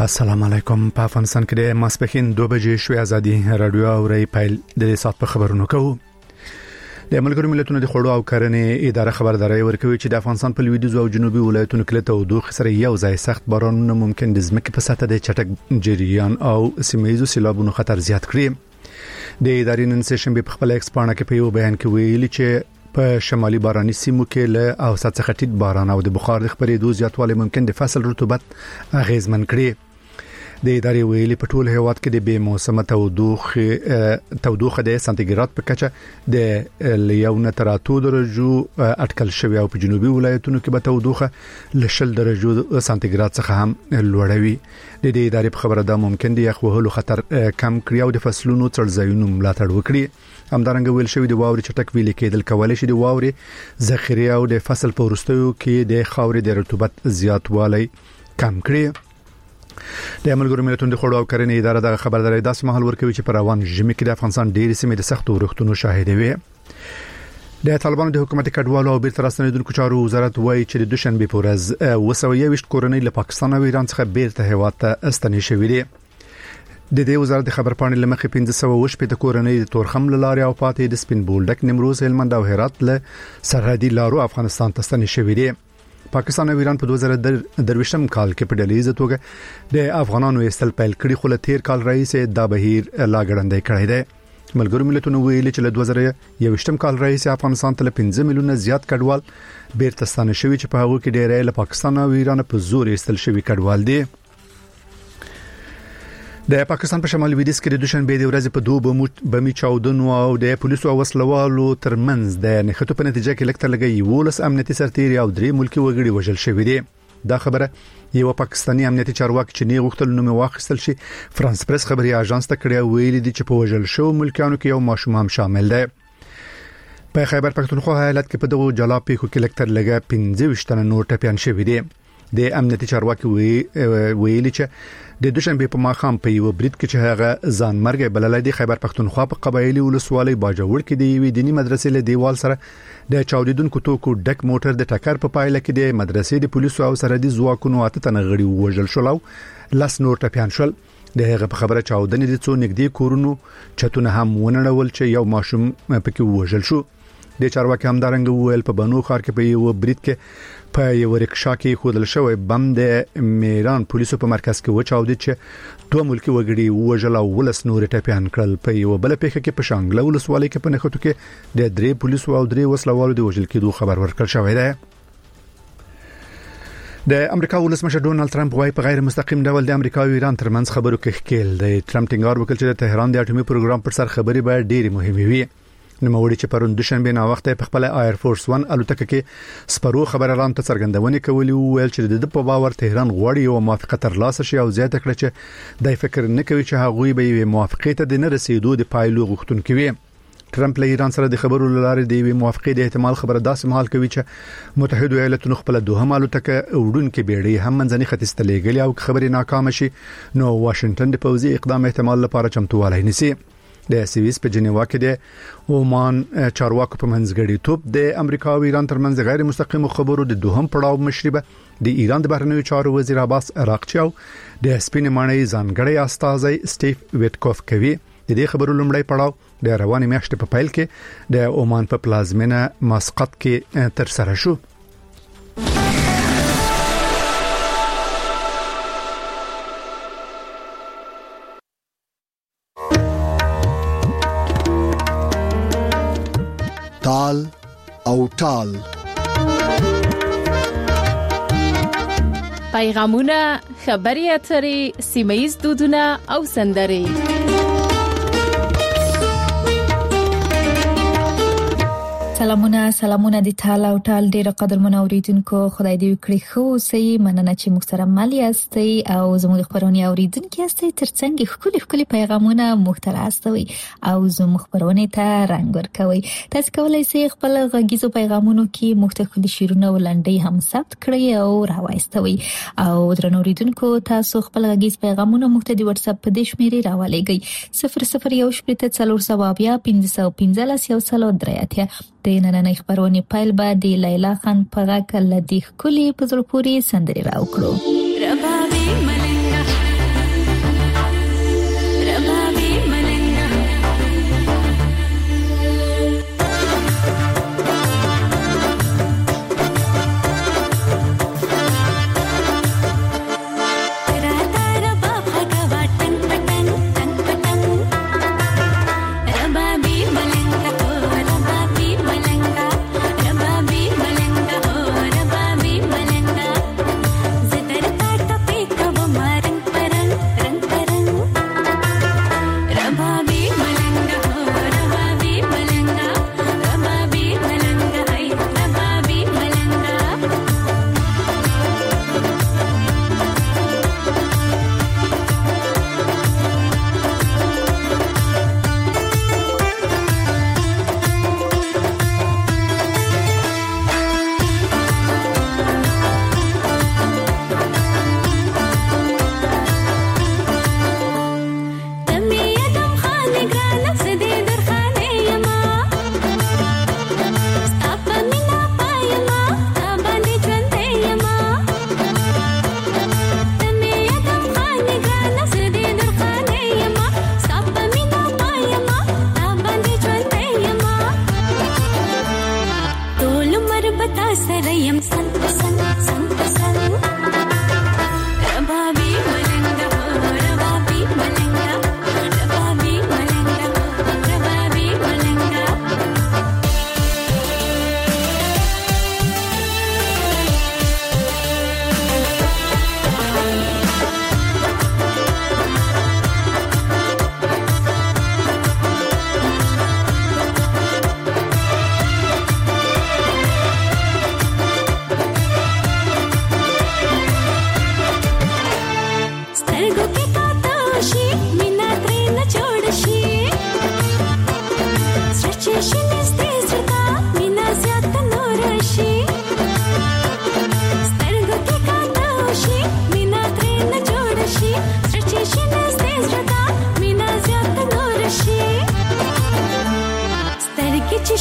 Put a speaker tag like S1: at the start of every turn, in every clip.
S1: السلام علیکم. په افغانستان کې د ماسپښین 2 بجې شوې ازادي رادیو اوري پیل د سات په خبرونو کوو. د ملګرو ملتونو د خړو او کرنې اداره خبرداري ورکوي چې د افغانستان په لویدیځ او جنوبي ولایتونو کې تودوخه سره یو ځای سخت بارانونه ممکن د ځمکې په سطح د چټک جریان او سیمه‌یزو سیلابونو خطر زیات کړي. د ادارې نن سه په خپل ایکسپانه کې په یو بیان کې ویلي چې په شمالي باراني سیمو کې له اوسط څخه ټیټ باران او د بخار د خپرېدو زیاتوالی ممکن د فصل رطوبت اغیزمن کړي. د ادارې ویلي په ټول هیواد کې د بې موسمه تودوخه د سانتیګراد په کچه د لیونه تر 8 درجو اټکل شوی او په جنوبي ولایتونو کې به تودوخه ل 10 درجو سانتیګراد څخه هم لوړوي. د دې ادارې په خبره ده ممکن د یخ وهلو خطر کم کړي او د فصلونو څړځایونو ملاتړ وکړي. همدارنګه ویل شوی د واوري چټک ویل کېدل کولای شي د واوري ذخیره او د فصل په وروستیو کې د خاورې د رطوبت زیاتوالی کم کړي. د ملګرو ملتونو د خړو او کرنې اداره د خبرداري داسې مهال ورکوي چې پر روان ژمي کې د افغانستان ډېری سیمې د سختو ورښتونو شاهد وي. د طالبانو د حکومت کډوالو او بیرته راستنیدونکو چارو وزارت وایي چې د دوشنبه په ورځ 220 کورنۍ له پاکستان او ایران څخه بیرته هیواد ته ستنې شوې دي. د دې وزارت د خبرپاڼې لمخې 1520 کورنۍ د تورخم لارې او پاتې د سپین بولډک نیمروز هلمند او هرات له سرحدي لارو افغانستان ته ستنې شوې دي. پاکستان او ایران په 2023 کال کې په ډلهیزه توګه د افغانانو استل پیل کړي خو له تیر کال رئیس دا بهیر لا ګړندې کړی دی. ملګرو ملتونو ویلي چې له 2021 کال رئیس افغانستان ته 15 میلیونه زیات کډوال بیرته ستانه شوي چې په هغه کې ډېری له پاکستان او ایران په زور استل شوي کډوال دي. د پاکستان په شمالي لویدیځ کې د دوشنبه د ورځې په 2 بمي چاودنو او د پولیسو او وسلوالو ترمنځ د نښتو په نتیجه کې لکټر لګي 12 امنیتي سرتیري او 3 ملکی وګړي وژل شوي دي. دا خبره یو پاکستانی امنیتي چارواکي چې نه غوښتل نوم واخیستل شي فرانس پریس خبري اژانس ته کړی ویلي دي چې په وژل شو ملکانو کې یو ماشوم هم شامل دی. په خیبر پختونخوا ایالت کې په دغه جلا پیښو کې لکټر لګا 15 تنه نور ټپيان شوي دي. د امنیتي چارواکي ویلي چې د دوشنبه په ماخام په یو برید کې چې هغه ځان مرګ بللای دی خیبر پختونخوا په قبایلی ولسوالۍ باجوړ کې دی وی دینی مدرسې له دیوال سره د چاودیدونکو توکو ډک موټر د ټکر په پایله کې د مدرسې د پولیسو او سرحدي ځواکونو اته تنه غړي وژل شول او لاس نور ټپيان شول. د هغه په خبره چاودنې د څو نګدي کورونو چتونه هم ونړول چې یو ماشوم پکې وژل شو. د چارواکي همدارنګ ویل په بنو خار کې په یو برید کې په یو رکشا کې خودل شوی بم د میران پولیسو په مرکز کې وچاودي چې 2 ملکی وګړي وژل او ولس نور ټپيان کړل. په یو بل پیښه کې په شانګله ولسوالۍ کې په نښتو کې د 3 پولیسو او 3 وسلوالو د وژل کېدو خبر ورکړل شوی دی. د امریکا ولسمشر ډونالد ترامپ وايي په غیر مستقیم ډول د امریکا او ایران ترمنځ خبرو کې ښکیل دی. ترامپ ټینګار وکړ چې د تهران د اټومي پروګرام پر سر خبري به ډېری مهمه وي. نوموړي چې پرون دوشنبه نا وخت په خپل ایر فورس 1 الوتکه کې سپرو خبرلان ته څرګندونه کوي ویل چې د په باور تهران غواړي او موافقه ترلاسه شي او زیاته کړي چې د فکر نه کوي چې هغه به موافقه ته د نه رسیدو د پایلو غوښتونکي وي. ترامپ له ایران سره د خبرو لاره د موافقه د احتمال خبره داسې مهال کوي چې متحده ایالاتونو خپل دوهم الوتکه وډونکو بیړۍ هم منځني ختیځ ته لېږلي او خبرې ناکام شي نو واشنگټن د پوځي اقدام احتمال لپاره چمتووالی نیسي. د سویس په جنیوا کې د اومان چارواکو په منځګړی توپ د امریکا او ایران ترمنځ غیر مستقیم خبرو د دوهم پړاو مشربه د ایران د بهرنیو چارو وزیر عباس عراقچی او د سپین مانای ځانګړی استاذ سټیف ویټکوف کوي. د دې خبرو لومړی پړاو د رواني میاشتې په پیل کې د اومان په پلازمینه مسقط کې تر سره شو.
S2: تال او ټال
S3: پیغامونه خبري اترې سیمایي دودونه او سندري سلامونه د تال او ټال ډیر قدرمن اوریدونکو خدای دې وکړي خو سي مننه چې مخترم مالی استي او زموږ خبرونه اوریدونکو استي ترڅنګ خولي پیغامونه محترم استوي او زموږ خبرونه ته رنگ ورکوي. تاسو کولای شئ خپل غږیزو پیغامونو کې مختلف شیرونه ولنډي هم ثبت کړئ او راوایستوي او درنو اوریدونکو تاسو خپل غږیز پیغامونه مختدي واتس اپ په دې شمیرې راولېږئ 00141515 د نننۍ خبرونې پیل به د لیلا خان په غږ لدی خولي په زړه پورې سندري راوکړو. ربابي ملنګ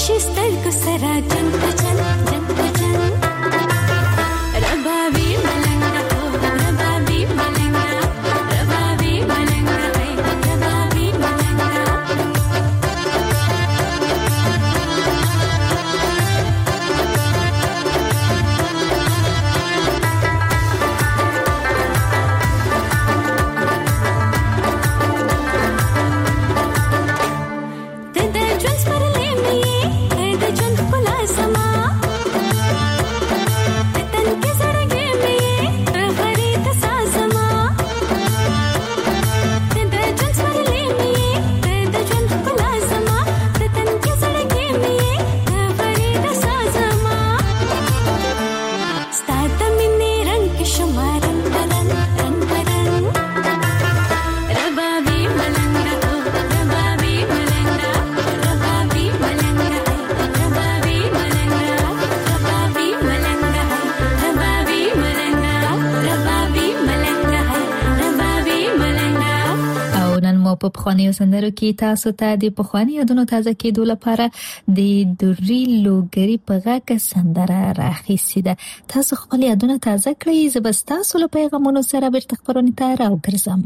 S4: شستر کو سرا جنگ جن جنگ جن ربابی ملنگا ربابی ملنگا ربابی ملنگا ربابی ملنگا
S3: په پخوانیو سندرو کې تاسو ته د پخوانی یادونو تازه کېدو لپاره د دوري لوګری په غاکه سندره راخیسي ده. تاسو خپل یادونه تازه کړئ. زبستاسو له پیغامونو سره بیرته خبرونه ته راوګرځم.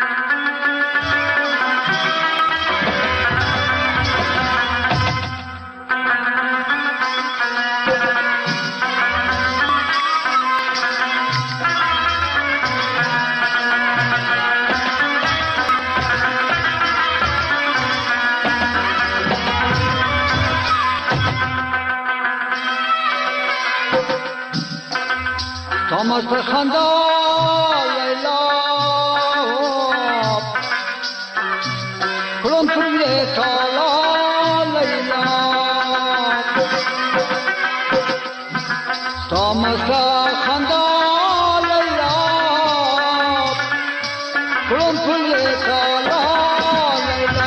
S5: Thomas Khanda Laila Kulum Pule Tala Laila Thomas Khanda Laila Kulum Pule Tala Laila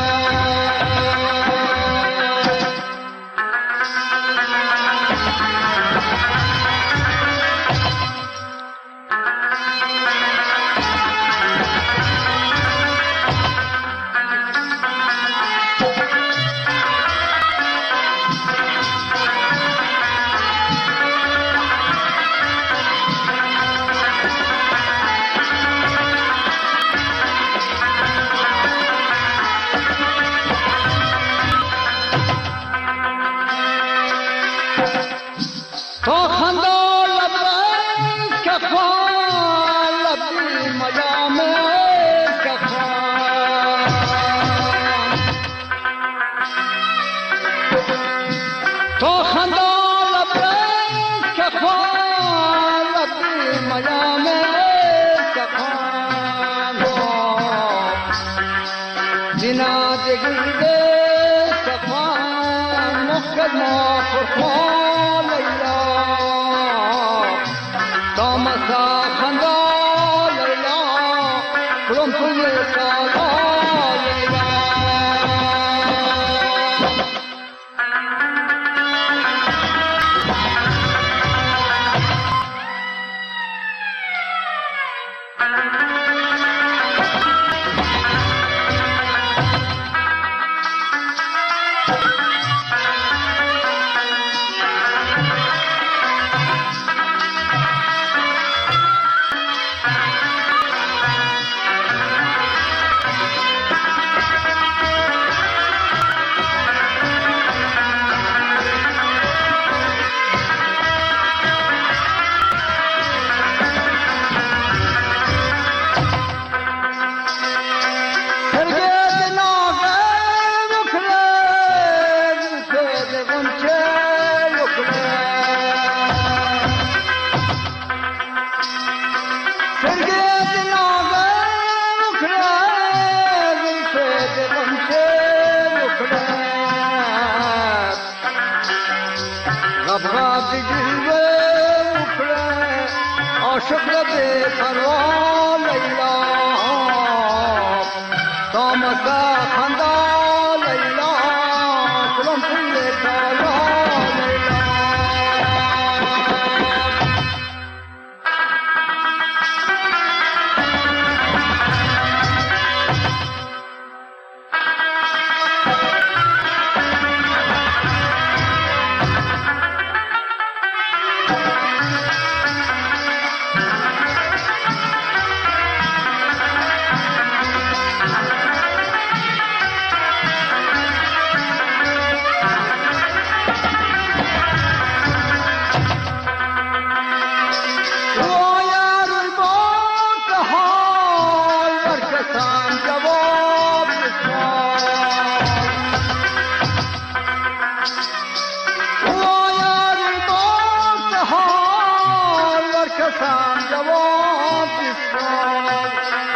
S5: رسان جواب بسیار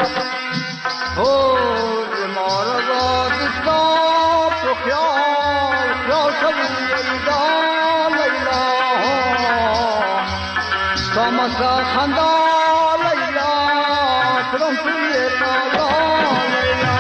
S5: مار دستاب تو خیال شدی لیلا لیلا تماشا خندا لیلا ترم توی بالا لیلا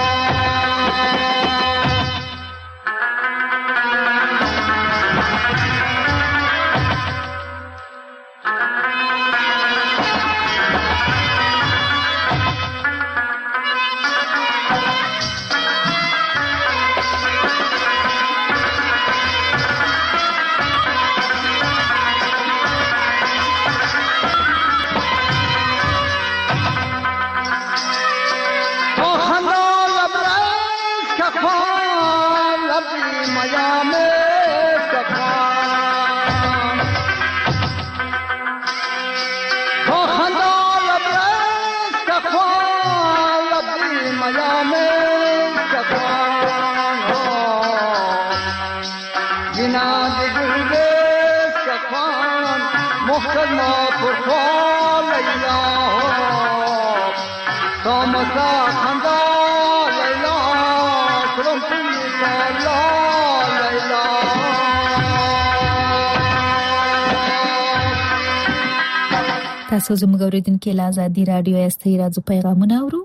S3: تاسو زموږ اوریدونکو له آزادي رادیو استي راځو پیغامونه اورو.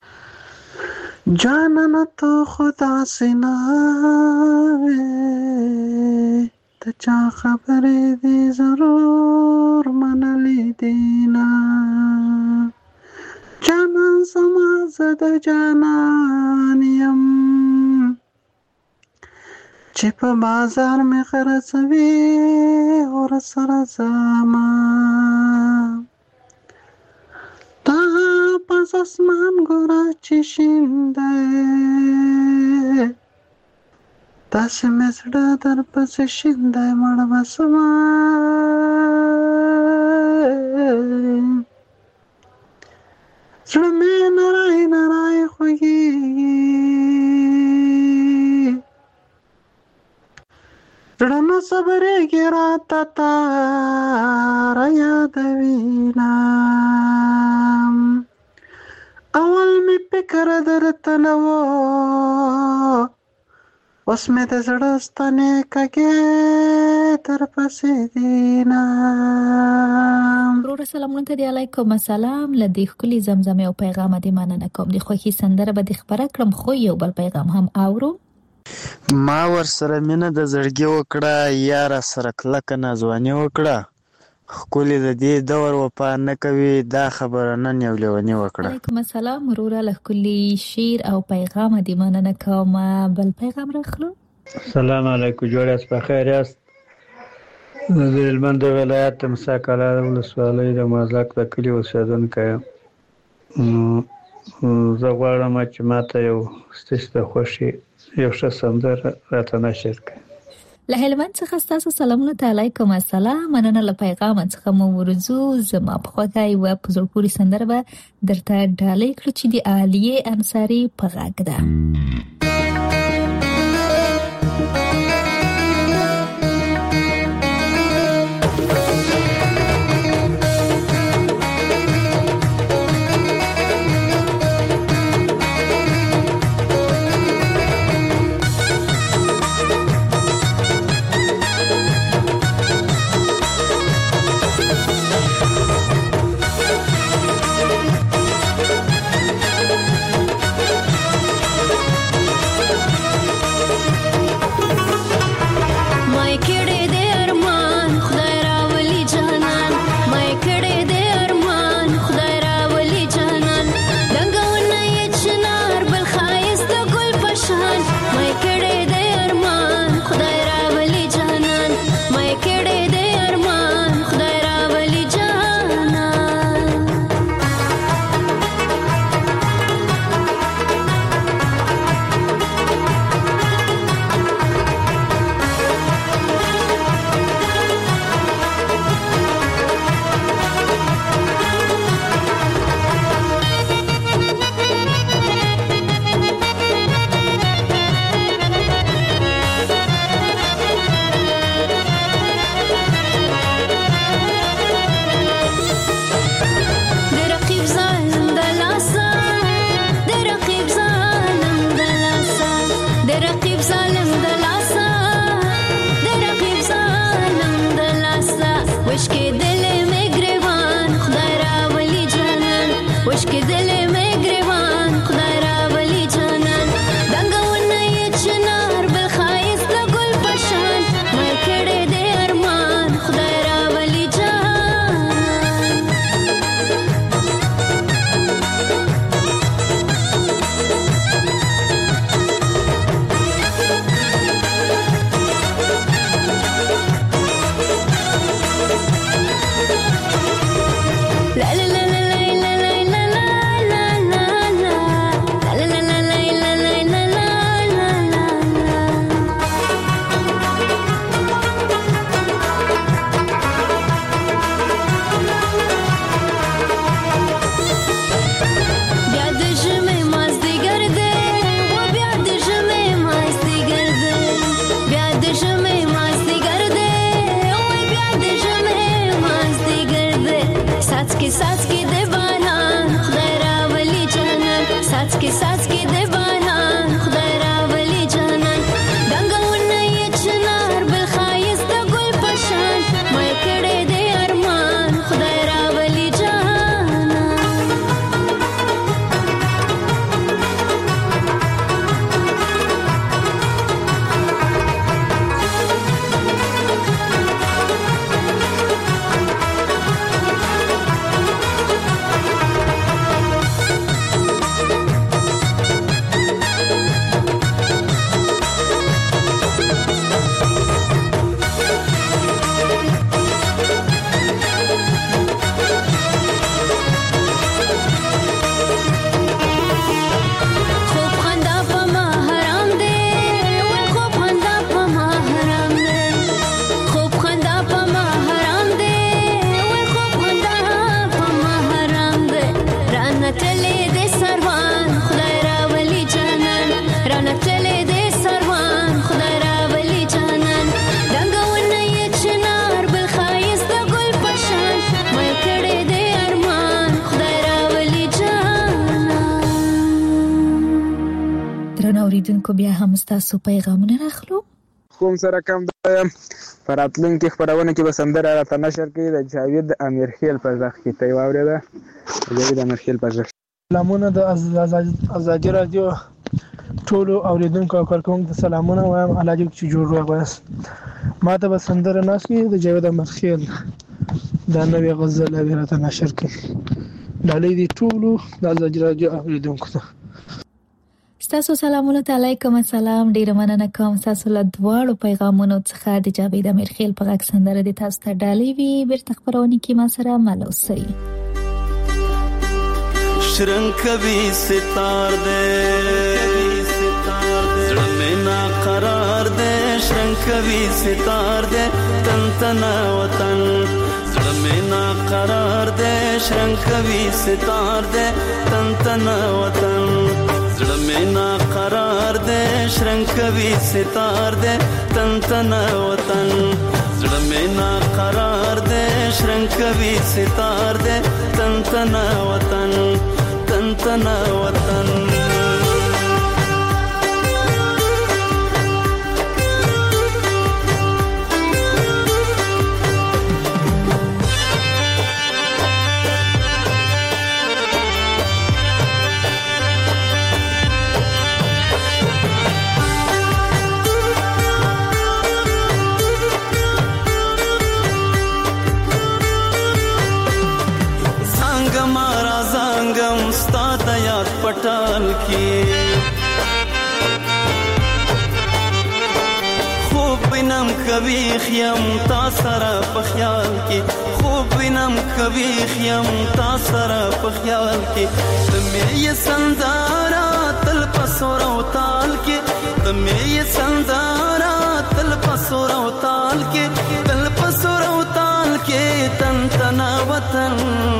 S6: جانانه تو خدا سینا ته چا خبرې دې ضرور منلې دینا جانان سما زده جانان یم چې په بازار مې خرڅوي اور سره زما تا پس اسمان ګورا چې شینده تاسې مې زړه در پسې شینده مړ بسما زړه مې نری نری خوږېږي زړه نه صبرېږي راته تاره یادوینه اول می فکر درته نه و اوس مې د زړه ستنې کږې در پسې دینه.
S3: ورور سلامونه ته دی علیکم السلام. له دې ښکلي زمزمې او پیغامه دې مننه کوم. د خوښي سندره به دې خبره کړم خو یو بل پیغام هم اورو.
S6: ما ورسره مینه د زړګي وکړه یاره سره کلکه نازواني وکړه ښکلي د دې دور وفا نه کوي دا خبره نن یو لیوني وکړه.
S3: علیکم السلام وروره له ښکلي شعر او پیغامه دې مننه کوم. بل پیغام راخلو.
S7: سلام علیکم جوړ یاست په خیر یاست. د هلمند ولایت د مساکاله ولسوالۍ د مازاک د کلي اوسېدونکی یم. زه غواړم چې ماته یو ستاسو د خوښې یو ښه سندره راته نشر کړئ.
S3: له هلمند څخه ستاسو سلامونه ته علیکم السلام. مننه له پیغام څخه مو ورزو. زما په خوښه یوه په زړه پورې سندره به درته ډالۍ کړو چې د عالیه انصاري په غږ ده.
S4: ظالم دلاسا د رقیب ظالم دلاسا وش کې دل مې ګریوان خدای راولي جانان وش کې دل مې ګریوان خدای راولي جانان دنګونه یې چنار بل خایست ګل پشان مې کړه دې ارمان خدای راولي جانان La la la la la la la la la la la la la la la la la la بیا د ژمې مازدیګر دی و بیا د ژمې مازدیګر دی بیا د ژمې مازدیګر دی و بیا د ژمې مازدیګر دی څاڅکي د باران خدای راولي جانان څاڅکي د باران خدای راولي جانان دنګونه یې چنار بل ښایست ګل پشان مې کړه دې ارمان خدای راولي جانان خوب خندا په ما حرام دی وای خوب خندا په ما حرام دی خوب خندا په ما حرام دی وای خوب خندا په ما حرام دی رانه تلې دې سروان خدای راولي جانان رانه تلې دې سروان خدای راولي جانان دنګونه یې چنار بل ښایست ګل پشان مې کړه دې ارمان خدای راولي جانان
S3: درنو اوریدونکو بیا هم ستاسو پیغامونه راخلو
S8: کوم سره کم دایم پر راتلونکي خپرونه کې به سندره راته نشر کړي د جاوید امیرخیل په غږ کې ته یې واورېده جاوید امیرخیل په غږ
S9: سلامونه د ازادي رادیو ټولو اوریدونکو او کارکوونکو ته سلامونه وایم الله دې چې جوړ راغلاست ما ته به سندره ناس کې د جاوید امیرخیل دا نوې غزل راته نشر کړي ډالۍ دې ټولو د ازادي رادیو اوریدونکو ته
S3: ستاسو سلامونه ته علیکم السلام ډیره مننه کوم تاسو له دواړو پیغامونو څخه د جاوید امیرخیل په غږ سندره د تاسو ته ډالۍ وی بیرته خبرونه کې ما سره ملوسي
S10: شرنګ کوي ستار دې زړه مې نا قرار دې شرنګ کوي ستار دې تن تن وطن زړه مې نا قرار دې شرنګ کوي ستار دې تن تن وطن زړه مې نا قرار دې شرنګ کوي ستار دې تن تن وطن زړه مې نا قرار دې شرنګ کوي ستار دې تن تن وطن تن تن وطن پټال کې خوب بنم کوي خیم تا سره په خیال کې خوب بنم کوي خیم تا سره په خیال کې تمه یې سندارا تل پسور او تال کې تمه یې سندارا تل پسور او تال کې تل پسور او تال کې تن تن وطن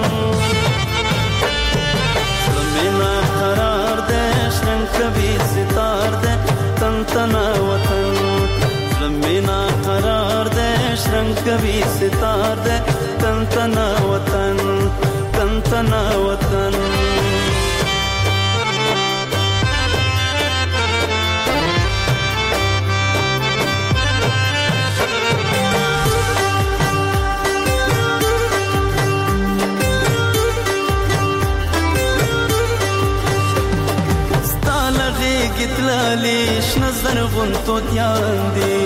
S10: زمینا قرار دے شرنگ کبھی ستار دے تن تن وطن زمینا قرار دے شرنگ کبھی ستار دے تن تن وطن تن تن وطن زرغون توتیان دی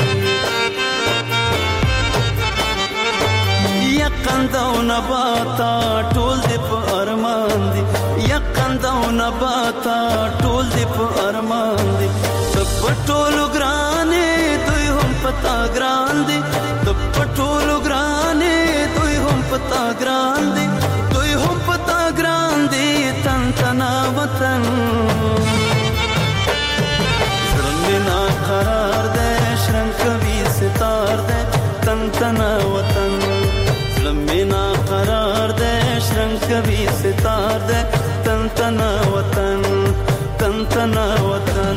S10: یقند او نباتا ټول دی په ارمان دی یقند او نباتا ټول دی په ارمان دی پټولو ګرانې دوی هم پتا ګران دي د پټولو ګرانې دوی هم پتا ګران دي دوی هم پتا ګران دي تن تنا وطن زړه قرار دې شرم کوي ستار دې تن تنا وطن زړه قرار دې شرم کوي ستار دې تن تنا وطن تن تنا وطن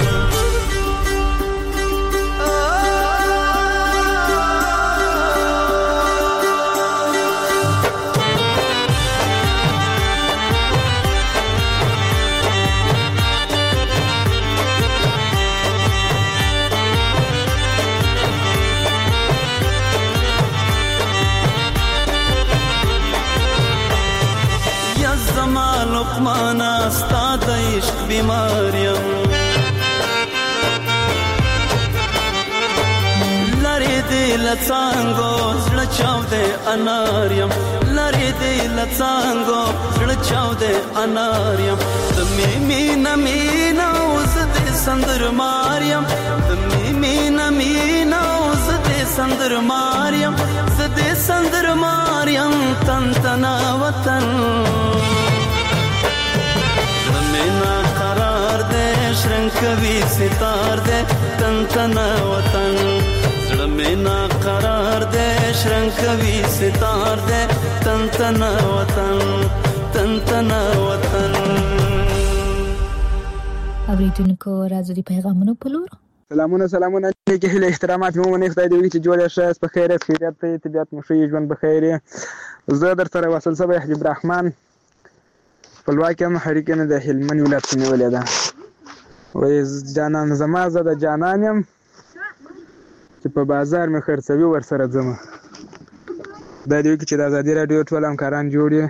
S10: لقمانا ستا د عشق بیماریم لری دی لڅانګو زړه چاو دې اناریم لری دی لڅانګو زړه چاو دې اناریم د مینا مینا اوس دې سندر ماریم د مینا مینا اوس دې سندر ماریم زدې سندر ماریم تن تنا وطن مینا قرار دے شرنگ کوي ستار دے تن تنا وطن زړه مینا قرار دے شرنگ کوي ستار دے تن تنا وطن تن تنا وطن
S3: اوریدونکو راځي د پیغامونو په لور
S8: سلامونه نیکی هیله احترامات مو منې خدای دې وکړي چې جوړ شې په خیریت ته طبيعت مو ښه ژوند بخیر زه درته وصل صبح حجب الرحمن خپلواکي محرکینه د هلمند ولایت نیولې ده وای جانان زما زه د جانان يم چې په بازار مې خرڅوي ور سره ځم دا دی چې د ازادي رادیو ټول همکاران جوړي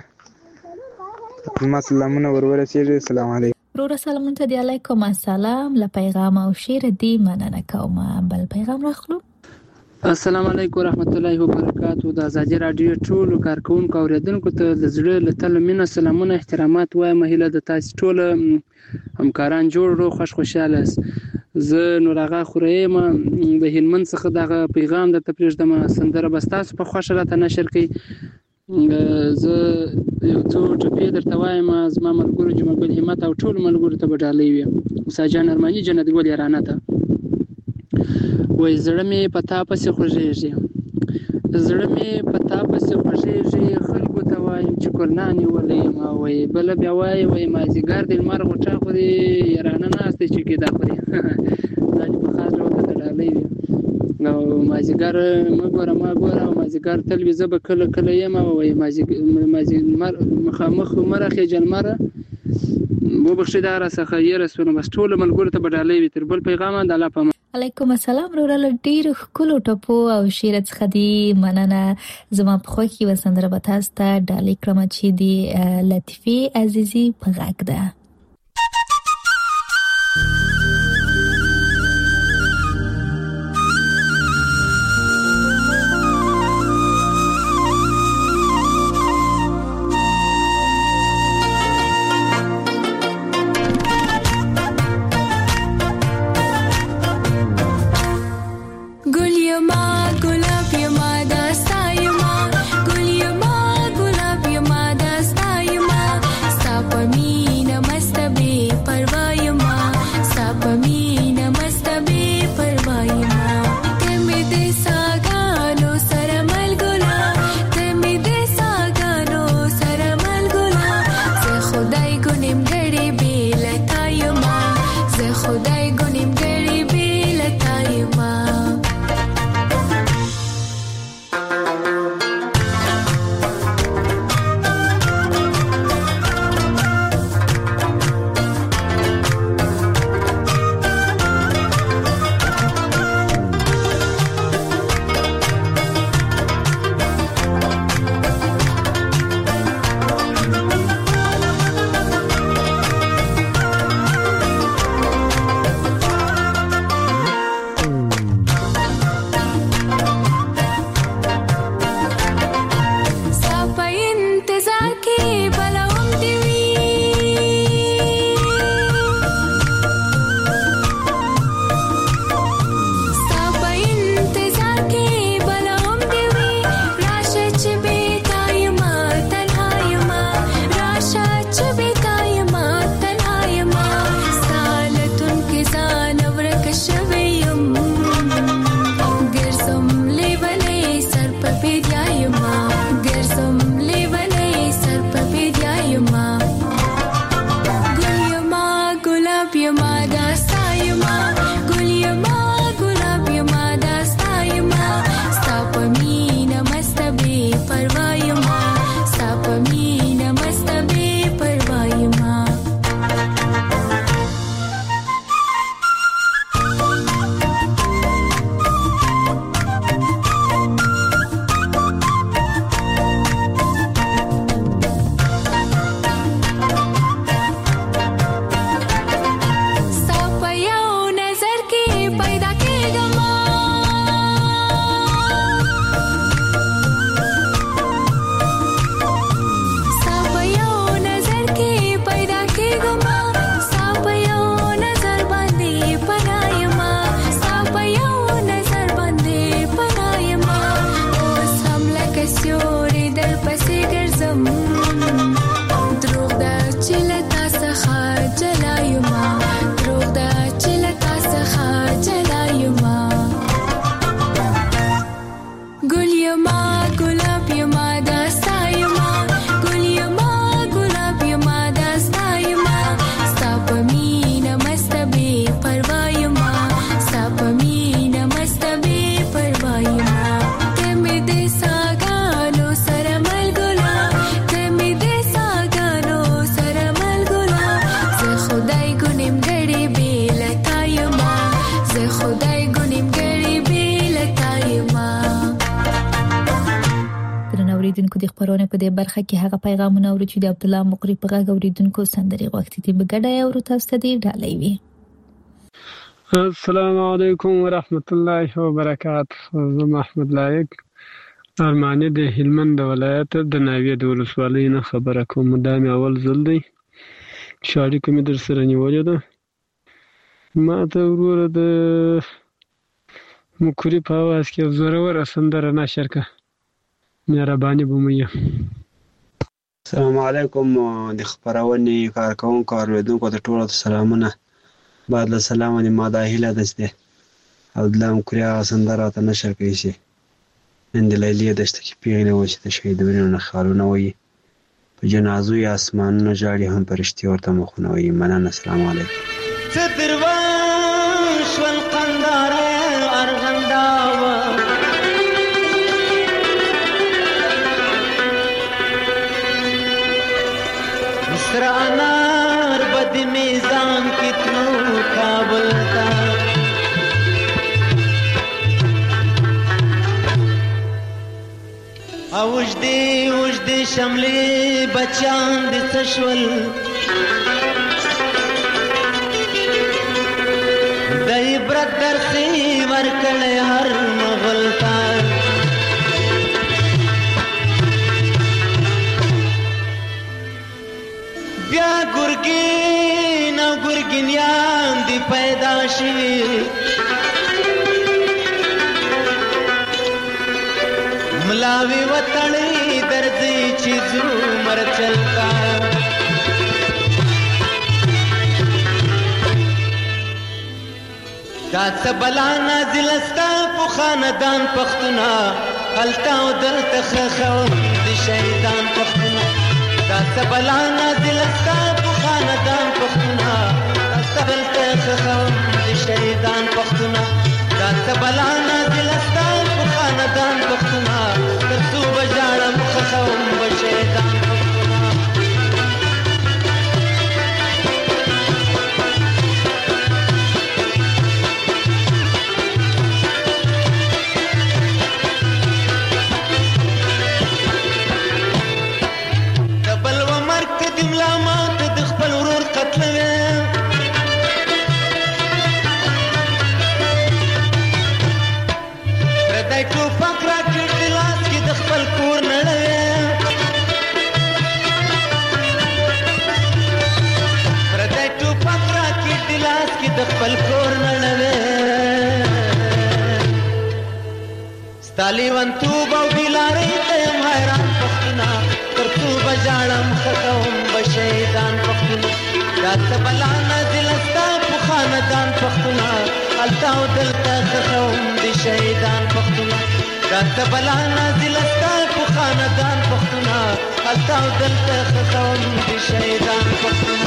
S8: ما سلامونه ورسېږي السلام علیکم
S3: ورور سلامونه ته دی علیکم السلام له پیغام او شعر دی مننه کوم بل پیغام راخلو
S11: السلام علیکم ورحمت الله وبرکاتہ د ازادي رادیو ټول کارکونکو اوریدونکو ته د زړه له تله مینه سلامونه احترامات وایم هله د تاسو ټول همکاران جوړ خوش خوشاله زه نورغه خوریم د هلمند څخه دغه پیغام د تپریج د سندره بستاس په خوشاله ته نشر کی زه یو څو ټپې درته وایم زما ملګرو جمعګل همت او ټول ملګرو ته بدالې وي مساجان ارماني جنت ګل یارانه ته وای زړه مې پتا پسې خوږېږي زړه مې پتا پسې خوږېږي خلکو ته وایم چې کورنانې ولې ما وای بل بیا وای مازیګر د لمر غوټه خوري یارانه ناستې چې کېدا خوري دا په خاص ډول ته ډالې وي نو مازیګر ما ګوره مازیګر تل وي زه به کله کله یم وای مازیګر مخامخ مرخې جلمره بو بخشیدار څخه یې رسونه بس ټول ملګرو ته بدالې وي تر بل پیغام د الله په
S3: علیکم السلام ورور ډیر خلو ټپو او شعر څخه دی مننه زما په خو کې وسندره به تاسو ته ډالې کړم چې دی لطیفه عزیزي په غږ ده
S4: Namaste.
S3: اوریدونکو د خبرونه په دې برخه کې هغه پیغامونه اوري چې د عبد الله مقری په غږ اوریدونکو سندري غوښتي دي بګډه او تاسو ته دی ډالۍ وي.
S12: السلام علیکم ورحمت الله وبرکاته. زه محمد لایق ارمانی د هلمند ولایت د ناوې د ولسوالۍ نه خبره کوم. دا مې اول ځل دی چې اړیکه مې در سره نیولې ده. ما ته وروره د مقری په اواز کې زوروره سندره نشر کړه. مهرباني به مو وي.
S13: السلام علیکم د خبرونې کارکوونکو اوریدونکو ته ټولو ته سلامونه. بعد له سلامه ما د هیله دسته عبد الله مقری سندره ته نشر کړی شي. نن د لیلې دشته کې پیغله و چې د شهیدانو نه خالونه وي په جنازو یا اسمانونو جاړي هم پرشتي ورته مخونه وي. مننه. السلام علیکم.
S10: سترواش والقندار ارغنداوا مصر انار بد میزان کتنو کابل تا اوجدی شملې بچان د تشول د عبرت درسي ورکړې هر مغل تا بیا ګورګین او ګورګینیان دی پیدا شي ملاوی وطنی درځي چې زو مر چلتا دا څه بلا نازل استا په خاندان پښتونه التا او دلته خخو د شهیدان پښتونه دا څه بلا نازل استا په خاندان پښتونه دلته خخو د شهیدان پښتونه دا څه بلا نازل استا په خاندان پښتونه ترڅو بجاړم خخو د شهیدان خپل کور نړوي ستالي ونتوب او بلاري ته حیران پښتنا ترڅو بجاړم خطوم بشهیدان پښتنا دا څه بلا نازل استا په خاندان پښتنا التا او دلته خطوم د شهیدان پښتنا دا څه بلا نازل استا په خاندان پښتنا التا او دلته خطوم د شهیدان پښتنا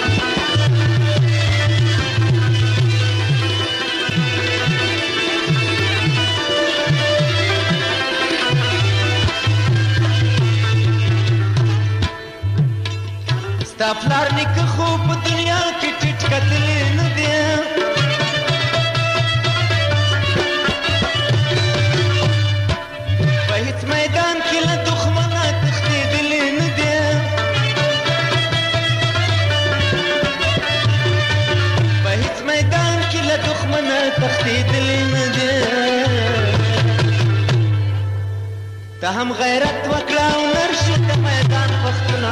S10: ستا پلار نیکه خو په دنیا کې ټیټ کتلی نه دی په هیڅ میدان کې له دښمنه تښتېدلی نه دی په هیڅ میدان کې له دښمنه تښتېدلی نه دی ته هم غیرت وکړه او نرشې د میدان پښتونه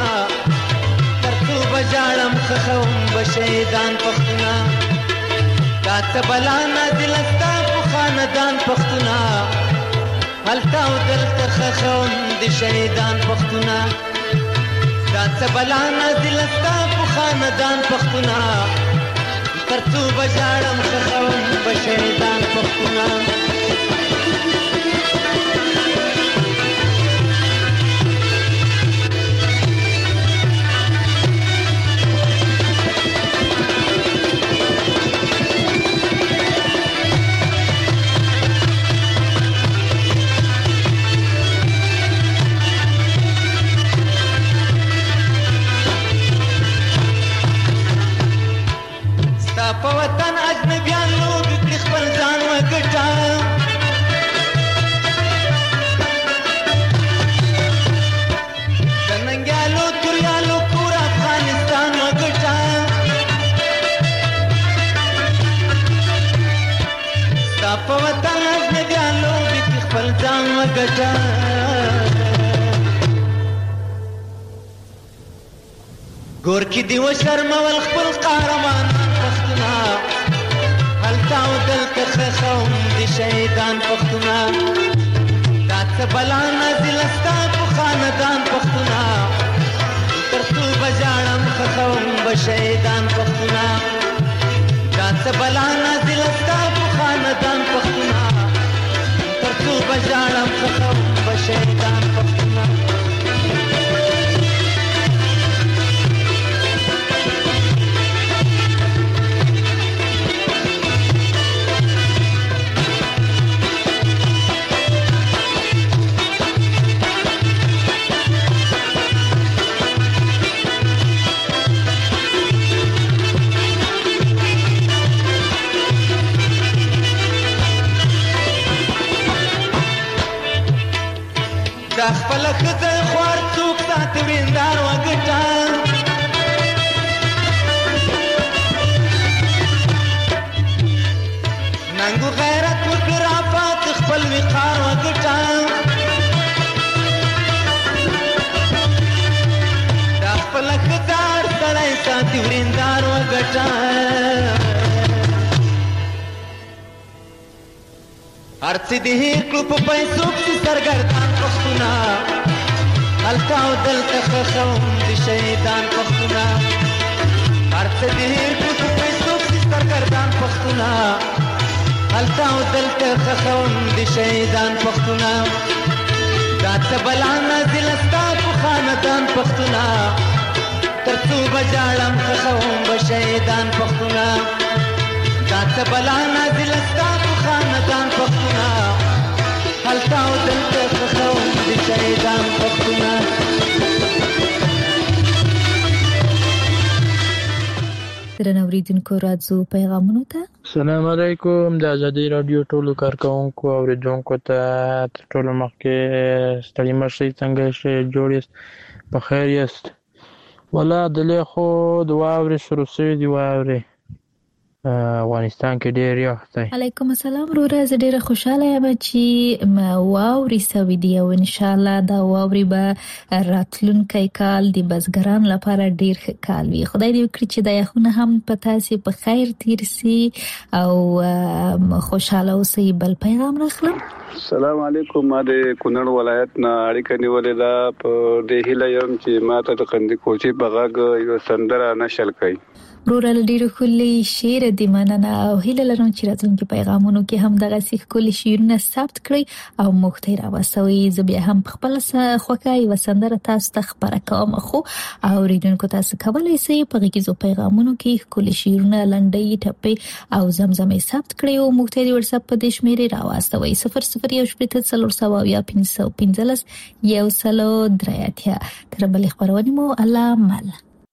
S10: بجاړم خخوم بشهیدان پښتونه دا څه بلا نازل استا په خاندان پښتونه هلته او دلته خخوم د شهیدان پښتونه دا څه بلا نازل استا په خاندان پښتونه ترڅو بجاړم خخوم بشهیدان پښتونه په وطن اجنبيان لوګ خپل ځان
S14: اجنبیانو کې خپل ځان وګټه ګور کې دی و شرمول خپل قهرمانان پښتونه هلته او دلته خخوم د شهیدان پښتونه دا څه بلا نازل ستا په خاندان پښتونه تر څو بجاړم خخوم به شهیدان پښتونه دا څه بلا نازل ستا په خاندان پښتونه تر څو بجاړم خخوم به شهیدان پښتونه دا خپل خزل خوار څوک سات وریندار وګټه ننګو غیرت وکرافات خپل وقار وګټه دا خپل خزار سړی سات وریندار وګټه ارڅ دې کړو په پیسو کې سرګردان پښتونه هلته او دلته خخوم د شهیدان پښتونه ارڅ دې کړو په پیسو کې سرګردان پښتونه هلته او دلته خخوم د شهیدان پښتونه دا څه بلا نازل ستا په خاندان پښتونه تر څو بجاړم خخوم به شهیدان پښتونه دا څه بلا نازل ستا په خاندان پښتونه هلته او دلته خخوم د شهیدان پښتونه
S3: درنو اوریدونکو راځو پیغامونو ته.
S15: السلام علیکم. د ازادي رادیو ټولو کارکونکو او اوریدونکو ته ټولو مخکې ستړي مشي څنګه شي جوړ یاست په خیر یاست ولا دلې خو د واورې شروع شوی دی واورې افغانستان کې ډېر یخ دی.
S3: علیکم السلام وروره زه ډېره خوشاله یم چې واورې سوي دي او ان شاء الله دا واورې به راتلونکی کال د بزګرانو لپاره ډېر ښه کال وي. خدای دې وکړي چې د یخونه هم په تاسې په خیر تیر سي او خوشاله اوسئ. بل پیغام راخلم.
S16: السلام علیکم. ما د کونړ ولایت نه اړیکه نیولې ده په دې هیله یم چې ما ته د قندي کوچي په غږ یو سندره نشل کړي.
S3: رورل ډیرو خولي شعر دی مننه او هیله لرم چې راتلونکي پیغامونو کې هم دغه سیخ کلی شعرونه ثبت کړئ او موږ ته راوسوي. زه بیا هم خپل خوښه یو سندره تاسو ته خبره کوم خو اوریدونکو تاسو کولای شئ په غږیزو پیغامونو کې کلی شعرونه لنډۍ ټپې او زمزمې ثبت کړئ او موږ ته د واتس اپ په دې شمیرې راوستوي 00183015 تر بل خبرونه مو الله مل.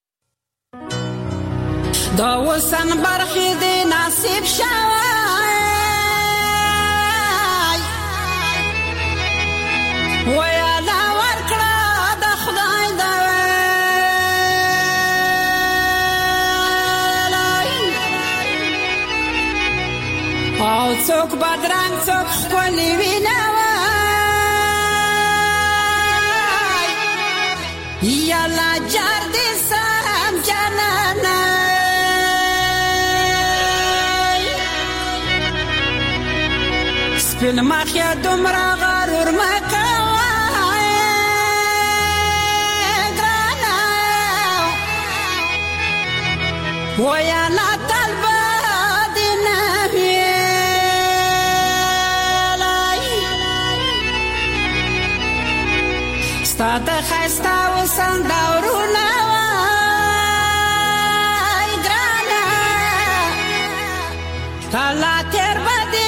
S17: دا وسن برخی دی نصیب شوی ویا دا ورکړه د خدای دا او څوک بدرنګ څوک خپلې وینوي یالا جار دې سم جانانه سپین مخیا دومره غرور مکوه گرانا ویا لا طلبه دی نویلی ستا د خیسته و سندورونه وای گرانا تالا تیر بدی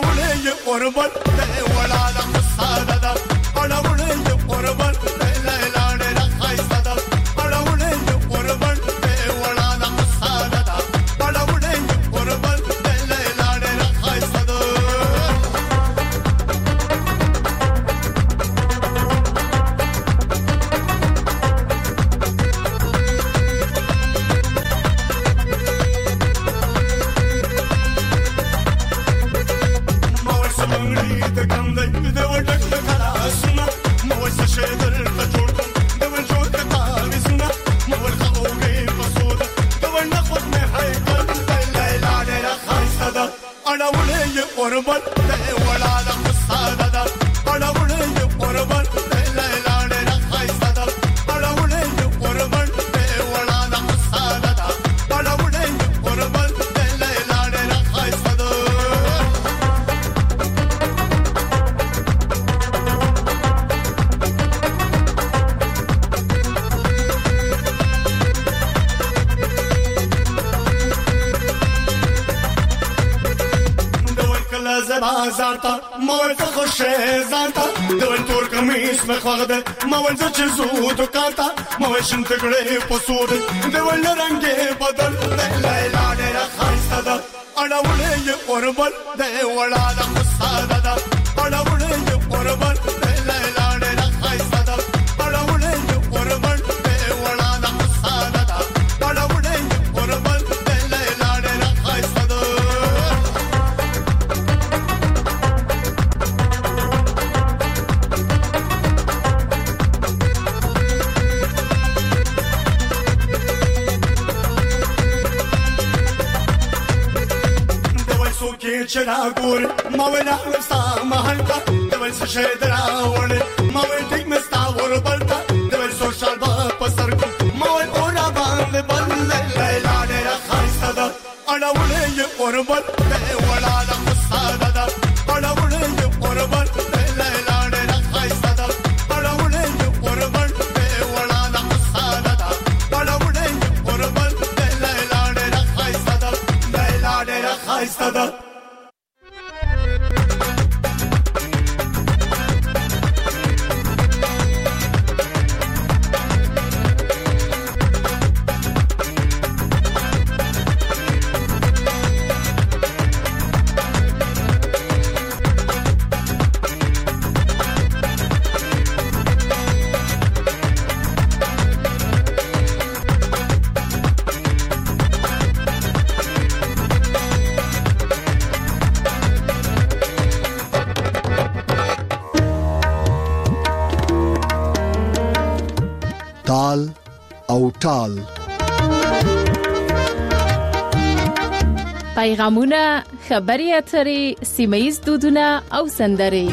S18: اړولې اوربل دی ولاله مساده ده اړولې اوربل دی لاله راخایسته ده اړولې اوربل دی ولاله مساده ده اړولې اوربل دی لاله راخایسته ده اوربل دی ولاله مساده ده اړولې اوربل دی لاله راخایسته ده اړولې اوربل دی ولاله مساده ده اړولې اوربل دی لاله راخایسته ده زارتا مول ته خوشې زارتا دوی تور کمیس مې خواغده مول چې زو دکاتا مول شنت کړې پسود دوی رنگې بدل لیلا ډېر خاصه ده اړولې اوربل دی ولاله مساده ده اړولې اوربل دی لیلا ډېر خاصه ده اړولې اوربل دی ولاله مساده ده اړولې اوربل دی لیلا ډېر خاصه ده چرا ګور ماولا وستا محل کا دول شه دراول ماوي ټیک مستا ور بلتا دول سوشل با پسر کو ماوي اورا باندې بل لیلا ډېر خاصه ده اړولې اوربل دی ولاله مساده ده اړولې اوربل دی لیلا ډېر خاصه ده اړولې اوربل دی ولاله مساده ده اړولې اوربل دی لیلا ډېر خاصه ده لیلا ډېر خاصه ده
S2: تال او ټال
S19: پیغامونه خبري اترې سیمایي دودونه او سندرې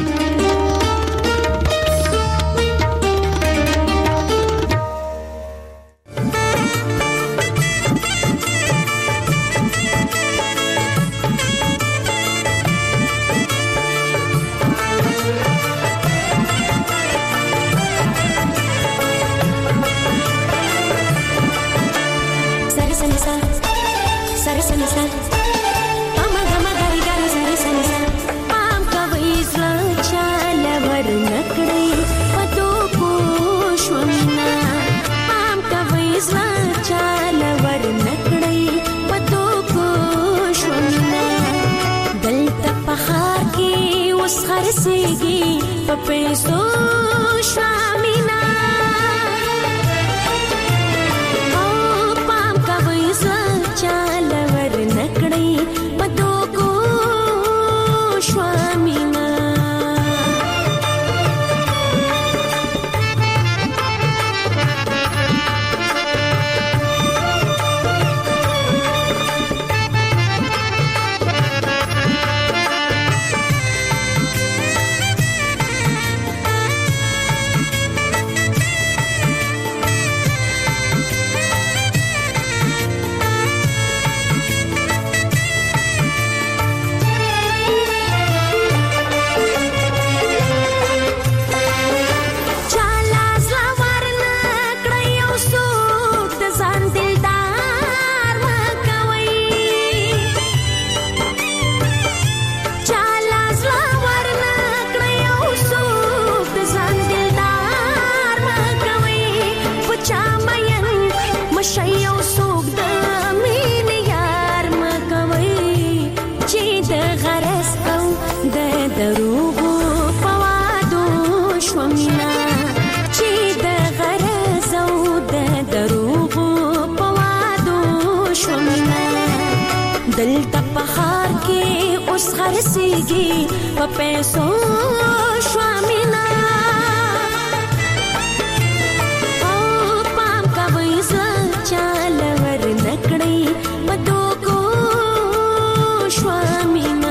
S4: دروغو پوادو شومینا چې د غرض او د دروغو پوادو شومینا دلته په ښار کې اوس خرڅېږي په پیسو شومینا او پام کوئ زه چاله ور نکړئ په دوکو شومینا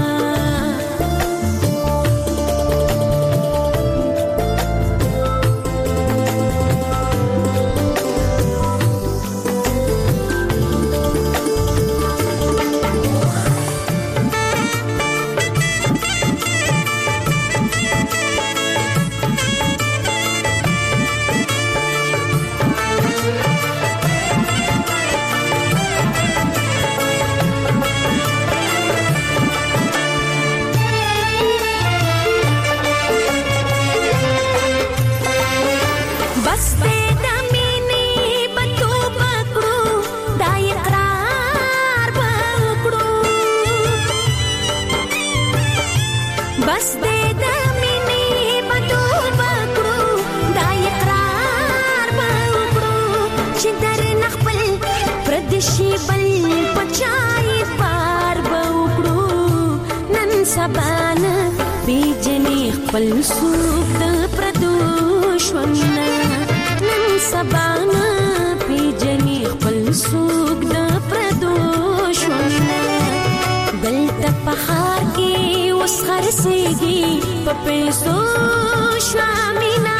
S4: سبانا بیجنی خپل سوق د پردوش ومینا نن سبانا بیجنی خپل سوق د پردوش ومینا دلته په ښار کې اوس خرڅېږي په پیسو شومینا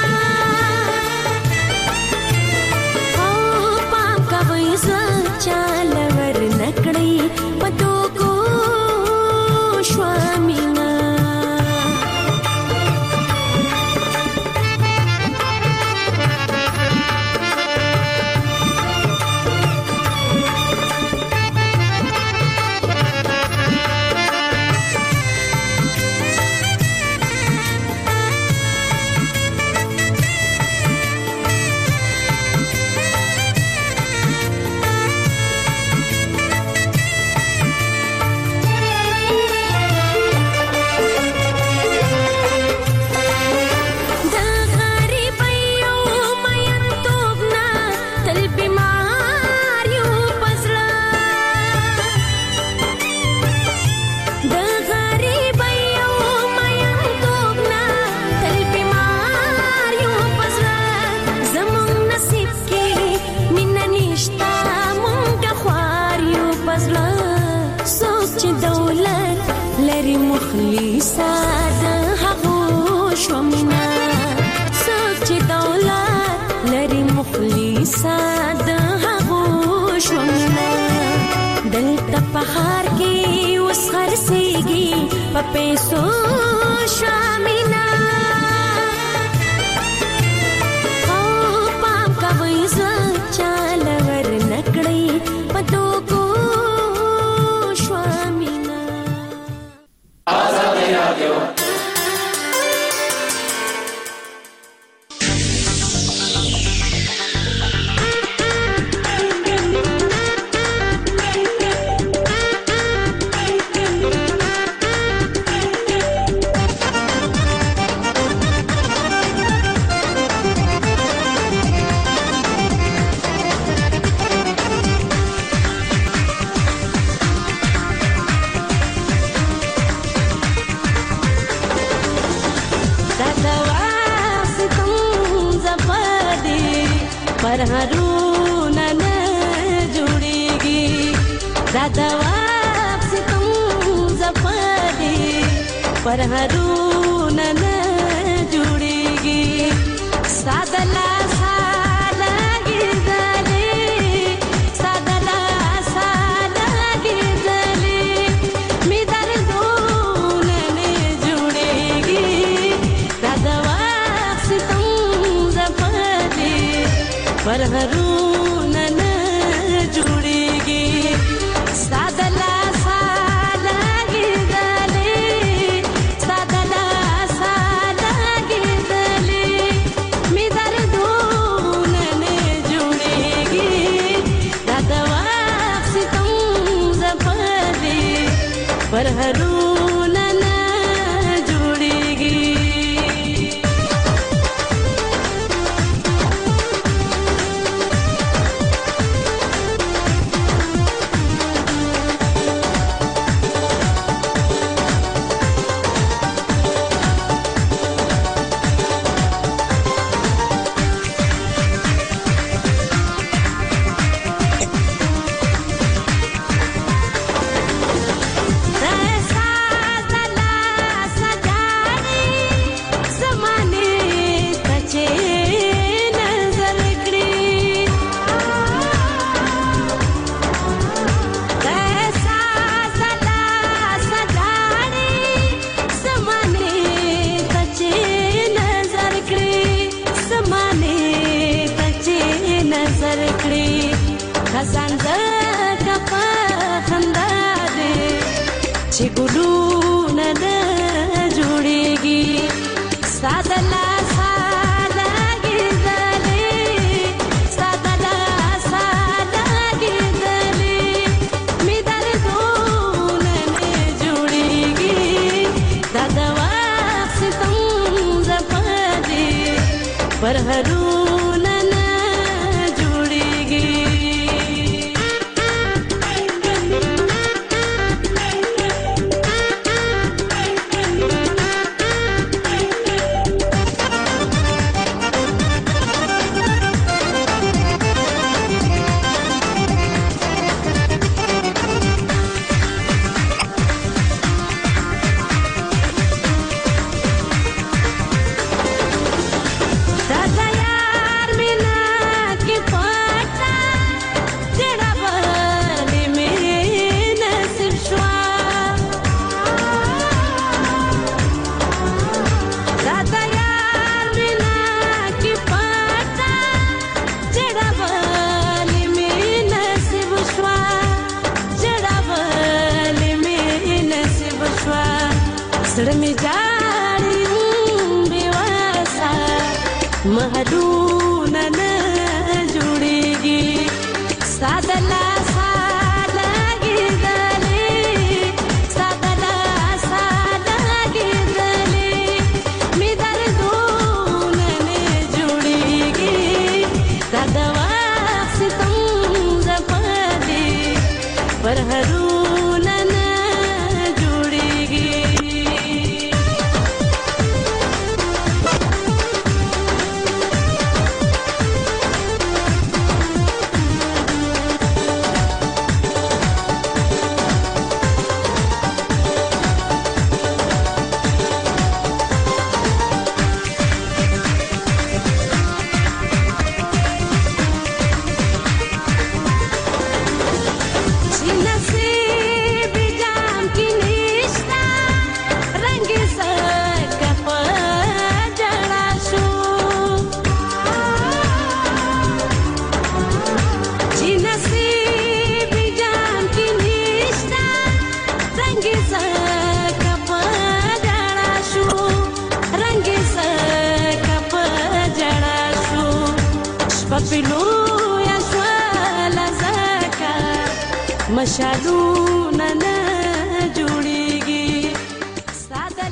S4: او پام کوئ زه چاله ور نکړئ په دوکو شومینا په پیسو شومینا او پام کوئ زه چاله ور نکړئ په دوکو شومینا آزادي رادیو
S20: परहरुना न जुड़ेगी दादा से तुम जफादी परहरुना न जुड़ेगी सादला साला गिरदले सादला साला गिरदले मिदर दोन न जुड़ेगी दादा से तुम जफादी परहरुना न जुड़ेगी सादला साला गिरदले सादला साला गिरदले मिदर दोन न जुड़ेगी दादवा से तुम जफादी परहरुना न چې ګلونه نه جوړيږي سادلا पर हरूना ना जुड़ेगी सड़मी जाड़ी बेवासा महदूना न जुड़ेगी सादला सादगी दले सादला सादगी दले मिदर दूना न जुड़ेगी दादवा सितम जपदे पर हरूना न जुड़ेगी مشالو